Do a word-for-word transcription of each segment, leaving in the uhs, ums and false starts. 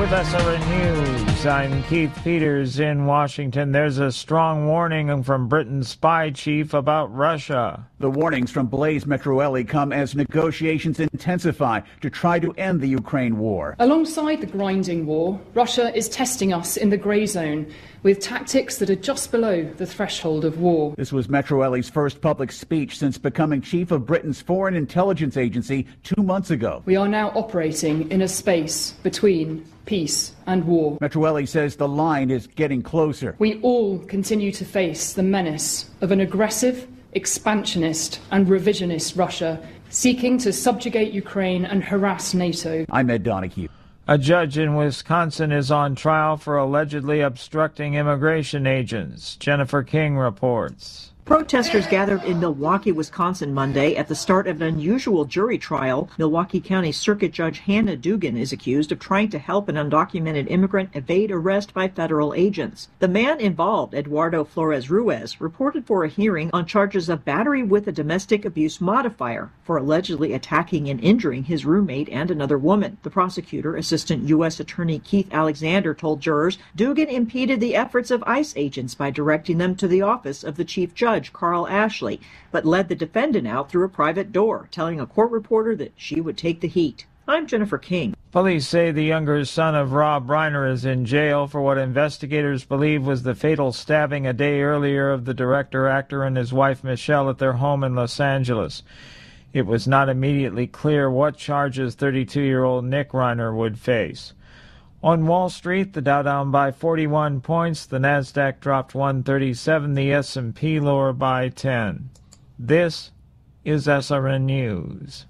with S R N News. I'm Keith Peters in Washington. There's a strong warning from Britain's spy chief about Russia. The warnings from Blaise Metroelli come as negotiations intensify to try to end the Ukraine war. Alongside the grinding war, Russia is testing us in the grey zone with tactics that are just below the threshold of war. This was Metroelli's first public speech since becoming chief of Britain's Foreign Intelligence Agency two months ago. We are now operating in a space between peace and war. Metroelli says the line is getting closer. We all continue to face the menace of an aggressive, expansionist and revisionist Russia seeking to subjugate Ukraine and harass NATO. I'm Ed Donahue. A judge in Wisconsin is on trial for allegedly obstructing immigration agents. Jennifer King reports. Protesters gathered in Milwaukee, Wisconsin Monday at the start of an unusual jury trial. Milwaukee County Circuit Judge Hannah Dugan is accused of trying to help an undocumented immigrant evade arrest by federal agents. The man involved, Eduardo Flores Ruiz, reported for a hearing on charges of battery with a domestic abuse modifier for allegedly attacking and injuring his roommate and another woman. The prosecutor, Assistant U S Attorney Keith Alexander, told jurors Dugan impeded the efforts of ICE agents by directing them to the office of the chief judge, Carl Ashley, but led the defendant out through a private door, telling a court reporter that she would take the heat. I'm Jennifer King. Police say the younger son of Rob Reiner is in jail for what investigators believe was the fatal stabbing a day earlier of the director, actor, and his wife Michelle at their home in Los Angeles. It was not immediately clear what charges thirty-two-year-old Nick Reiner would face. On Wall Street, the Dow down by forty-one points, the Nasdaq dropped one thirty-seven, the S and P lower by ten. This is S R N News.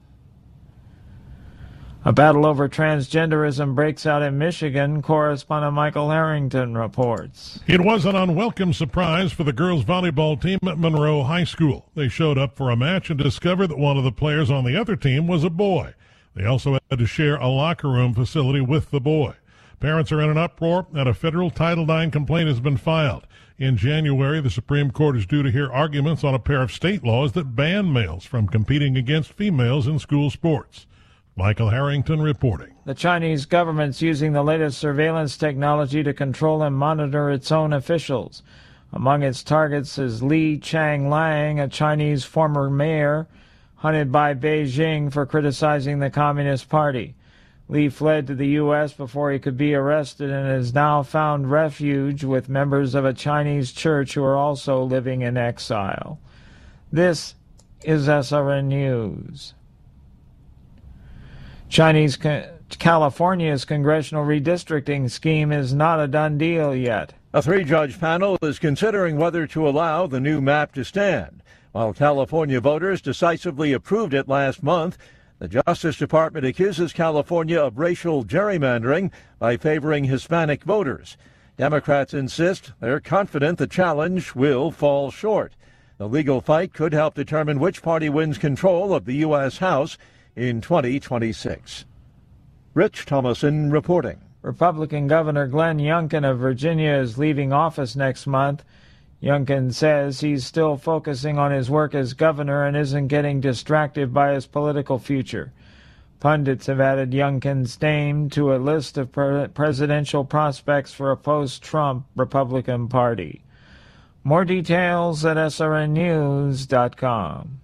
A battle over transgenderism breaks out in Michigan. Correspondent Michael Harrington reports. It was an unwelcome surprise for the girls' volleyball team at Monroe High School. They showed up for a match and discovered that one of the players on the other team was a boy. They also had to share a locker room facility with the boy. Parents are in an uproar, and a federal Title nine complaint has been filed. In January, the Supreme Court is due to hear arguments on a pair of state laws that ban males from competing against females in school sports. Michael Harrington reporting. The Chinese government's using the latest surveillance technology to control and monitor its own officials. Among its targets is Li Changlang, a Chinese former mayor, hunted by Beijing for criticizing the Communist Party. Li fled to the U S before he could be arrested and has now found refuge with members of a Chinese church who are also living in exile. This is S R N News. Chinese California's congressional redistricting scheme is not a done deal yet. A three-judge panel is considering whether to allow the new map to stand. While California voters decisively approved it last month, the Justice Department accuses California of racial gerrymandering by favoring Hispanic voters. Democrats insist they're confident the challenge will fall short. The legal fight could help determine which party wins control of the U S House in twenty twenty-six. Rich Thomason reporting. Republican Governor Glenn Youngkin of Virginia is leaving office next month. Youngkin says he's still focusing on his work as governor and isn't getting distracted by his political future. Pundits have added Youngkin's name to a list of pre- presidential prospects for a post-Trump Republican Party. More details at S R N news dot com.